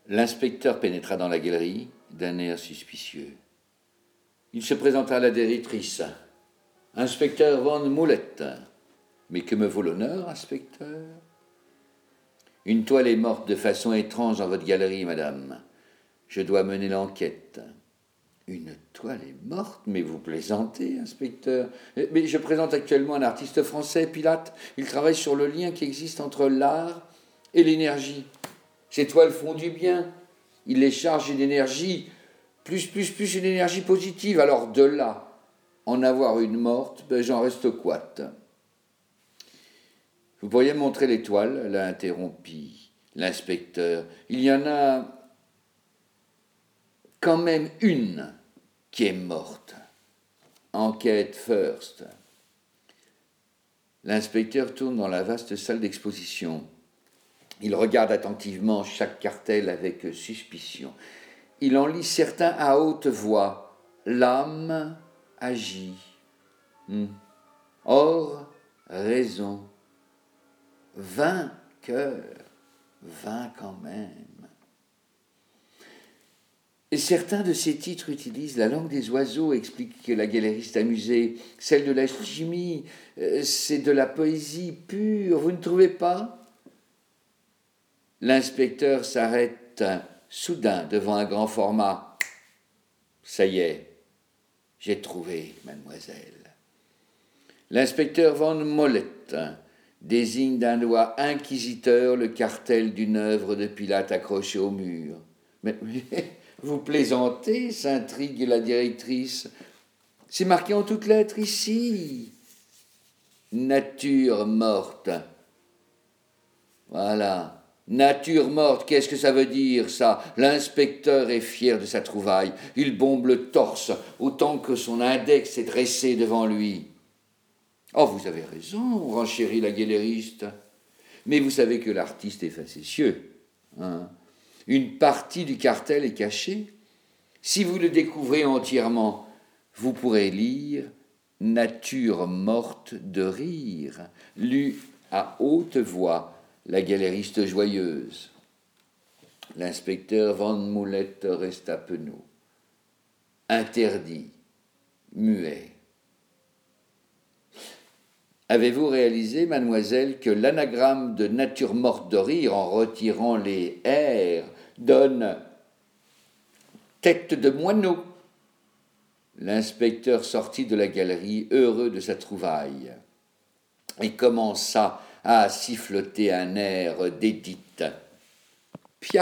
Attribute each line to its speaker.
Speaker 1: L'inspecteur pénétra dans la galerie d'un air suspicieux. Il se présenta à la directrice. « Inspecteur Van Moulette. »« Mais que me vaut l'honneur, inspecteur ?»« Une toile est morte de façon étrange dans votre galerie, madame. Je dois mener l'enquête. »« Une toile est morte? Mais vous plaisantez, inspecteur. Mais je présente actuellement un artiste français, Pilate. Il travaille sur le lien qui existe entre l'art et l'énergie. Ces toiles font du bien. Il les charge d'une énergie, plus une énergie positive. Alors de là, en avoir une morte, j'en reste quat. »« Vous pourriez me montrer les toiles ?» l'a interrompit l'inspecteur. « Il y en a quand même une qui est morte. Enquête first. » L'inspecteur tourne dans la vaste salle d'exposition. Il regarde attentivement chaque cartel avec suspicion. Il en lit certains à haute voix. L'âme agit. Or, raison. Vainqueur. Vain quand même. Et certains de ces titres utilisent la langue des oiseaux, explique la galériste amusée. Celle de la chimie, c'est de la poésie pure, vous ne trouvez pas ? L'inspecteur s'arrête soudain devant un grand format. Ça y est, j'ai trouvé, mademoiselle. L'inspecteur Van Moulette désigne d'un doigt inquisiteur le cartel d'une œuvre de Pilate accrochée au mur. Mais vous plaisantez, s'intrigue la directrice. C'est marqué en toutes lettres ici. Nature morte. Voilà. Nature morte, qu'est-ce que ça veut dire, ça ? L'inspecteur est fier de sa trouvaille. Il bombe le torse, autant que son index est dressé devant lui. Oh, vous avez raison, renchérit la galériste. Mais vous savez que l'artiste est facétieux. Une partie du cartel est cachée. Si vous le découvrez entièrement, vous pourrez lire « Nature morte de rire », lu à haute voix, la galériste joyeuse. L'inspecteur Van Moulette resta penaud. Interdit, muet. Avez-vous réalisé, mademoiselle, que l'anagramme de nature morte de rire, en retirant les R, donne tête de moineau ? L'inspecteur sortit de la galerie, heureux de sa trouvaille, et commença à siffloter un air d'Édith. Piaf !